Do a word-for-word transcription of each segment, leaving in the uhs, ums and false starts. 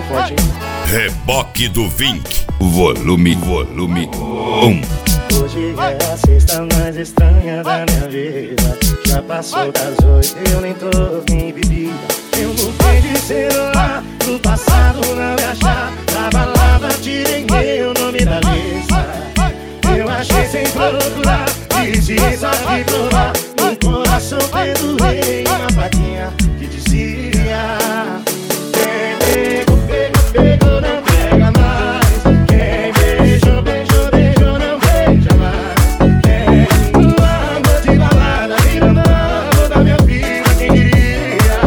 forte, hein? Reboque do Vink, volume, volume um. Hoje é a sexta mais estranha da minha vida. Já passou das oito, eu nem tô em bebida. Eu mudei de celular, no passado não me achar. Na balada tirei meu nome da lista. Eu achei sem procurar, precisa de provar. No coração pendurei uma plaquinha que dizia: quem pegou, pegou, pegou, não pega mais. Quem beijou, beijou, beijou, não beija mais. Quem no amor de balada virando amor da minha vida, quem diria?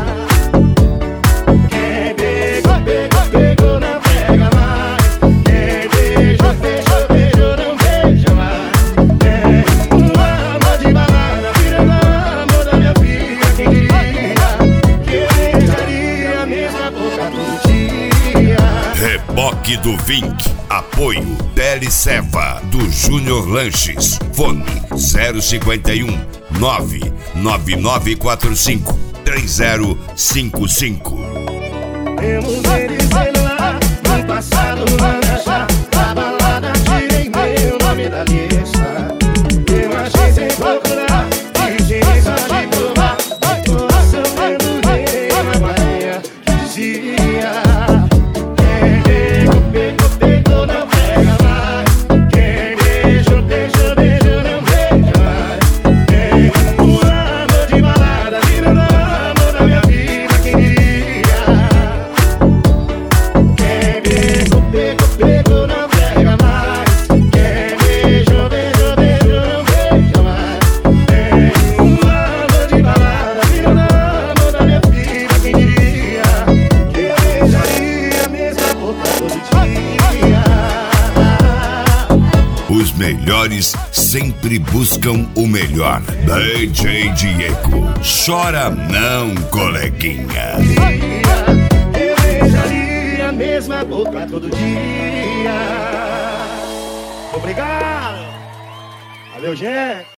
Quem pegou, pegou, pegou, não pega mais. Quem beijou, beijou, beijou, não beija mais. Quem no amor de balada virando amor da minha vida, quem diria? Que beijaria a mesma boca todo dia. Reboque do Vink, apoio Teleceva do Júnior Lanches, fone zero cinquenta e um, nove nove nove quatro cinco, três zero cinco cinco. Eu mudei de celular, no passado não me achar. Na balada tirei meu nome da lista. Eu achei sem procurar, precisa de provar. No coração pendurei uma plaquinha que dizia: quem pegou, pegou, pegou, não pega mais. Quem beijou, beijou, beijou, não beija mais. Quem no amor de balada virando amor da minha vida, quem diria? Quem pegou, pegou, pegou, não pega mais. Quem beijou, beijou, beijou, não beija mais. Quem no amor de balada virando amor da minha vida, quem diria? Que eu beijaria a mesma boca todo dia. Os melhores sempre buscam o melhor. D J Diego, chora não, coleguinha. Eu beijaria a mesma boca todo dia. Obrigado. Valeu, gente.